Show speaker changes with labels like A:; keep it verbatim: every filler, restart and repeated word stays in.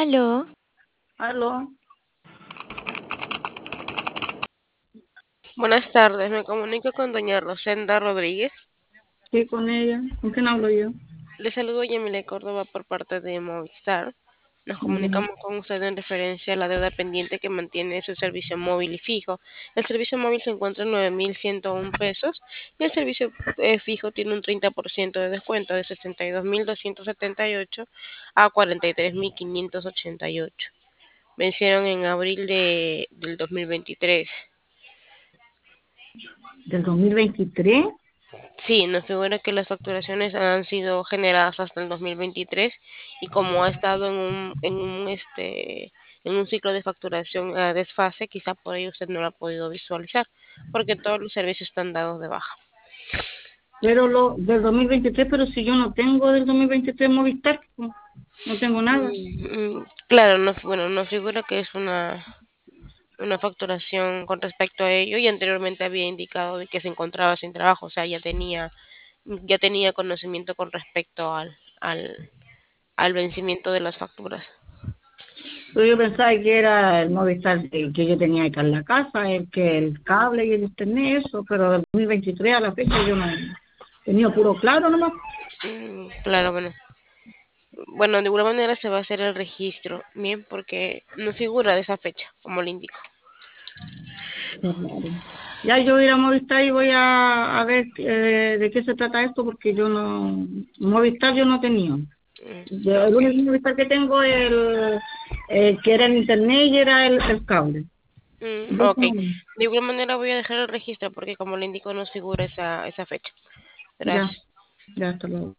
A: Aló,
B: Aló,
C: Buenas tardes, me comunico con doña Rosenda Rodríguez.
B: ¿qué con ella? ¿Con quién hablo yo?
C: Le saludo Yamile Córdoba por parte de Movistar. Nos
B: Ya.
C: comunicamos con usted en referencia a la deuda pendiente que mantiene su servicio móvil y fijo. El servicio móvil se encuentra en nueve mil ciento uno pesos y el servicio eh, fijo tiene un treinta por ciento de descuento de sesenta y dos mil doscientos setenta y ocho a cuarenta y tres mil quinientos ochenta y ocho. Vencieron en abril de, del dos mil veintitrés.
B: ¿Del dos mil veintitrés?
C: Sí, nos figura que las facturaciones han sido generadas hasta el dos mil veintitrés y como ha estado en un, en un, este, en un ciclo de facturación a desfase, quizá por ello usted no lo ha podido visualizar, porque todos los servicios están dados de baja.
B: Pero lo del dos mil veintitrés, pero si yo no tengo del dos mil veintitrés Movistar, pues, no tengo nada.
C: Mm, mm, claro, no, bueno, nos figura que es una, una facturación con respecto a ello y anteriormente había indicado de que se encontraba sin trabajo, o sea, ya tenía, ya tenía conocimiento con respecto al, al, al vencimiento de las facturas.
B: Pero yo pensaba que era el Movistar el que yo tenía acá en la casa, el que el cable y el internet, eso, pero del dos mil veintitrés a la fecha yo no tenía puro claro nomás.
C: Mm, claro, bueno. Bueno, de alguna manera se va a hacer el registro, bien, porque no figura de esa fecha, como le indico.
B: Qué raro. Ya yo voy a ir a Movistar y voy a, a ver eh, de qué se trata esto, porque yo no, Movistar yo no tenía.
C: Mm,
B: Yo, el
C: ok.
B: único Movistar que tengo es el, el que era en internet y era el, el cable.
C: Mm,
B: De eso
C: ok.
B: no.
C: De igual manera voy a dejar el registro porque como le indico no figura esa, esa fecha.
B: Ya,
C: Gracias.
B: ya, hasta luego.